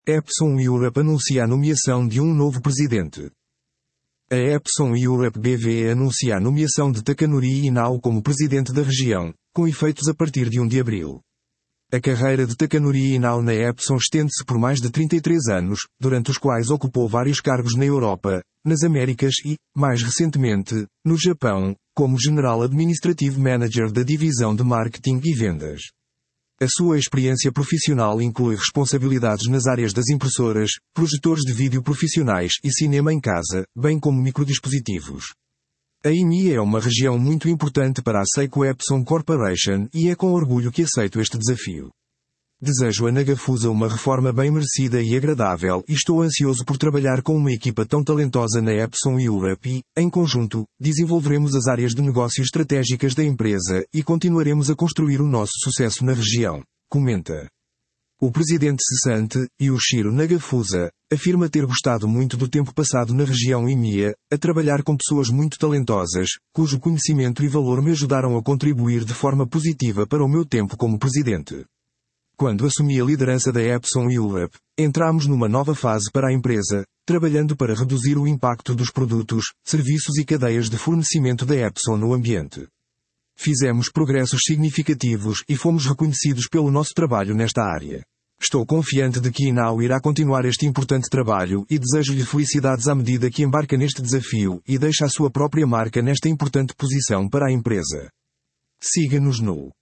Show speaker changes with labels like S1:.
S1: Epson Europe anuncia a nomeação de um novo presidente. A Epson Europe BV anuncia a nomeação de Takanori Inao como presidente da região, com efeitos a partir de 1 de abril. A carreira de Takanori Inao na Epson estende-se por mais de 33 anos, durante os quais ocupou vários cargos na Europa, nas Américas e, mais recentemente, no Japão, como General Administrative Manager da divisão de Marketing e Vendas. A sua experiência profissional inclui responsabilidades nas áreas das impressoras, projetores de vídeo profissionais e cinema em casa, bem como microdispositivos. A EMEA é uma região muito importante para a Seiko Epson Corporation e é com orgulho que aceito este desafio. Desejo a Nagafusa uma reforma bem merecida e agradável e estou ansioso por trabalhar com uma equipa tão talentosa na Epson Europe e, em conjunto, desenvolveremos as áreas de negócio estratégicas da empresa e continuaremos a construir o nosso sucesso na região, comenta. O presidente cessante, Yoshiro Nagafusa, afirma ter gostado muito do tempo passado na região EMEA, a trabalhar com pessoas muito talentosas, cujo conhecimento e valor me ajudaram a contribuir de forma positiva para o meu tempo como presidente. Quando assumi a liderança da Epson Europe, entramos numa nova fase para a empresa, trabalhando para reduzir o impacto dos produtos, serviços e cadeias de fornecimento da Epson no ambiente. Fizemos progressos significativos e fomos reconhecidos pelo nosso trabalho nesta área. Estou confiante de que Inao irá continuar este importante trabalho e desejo-lhe felicidades à medida que embarca neste desafio e deixa a sua própria marca nesta importante posição para a empresa. Siga-nos no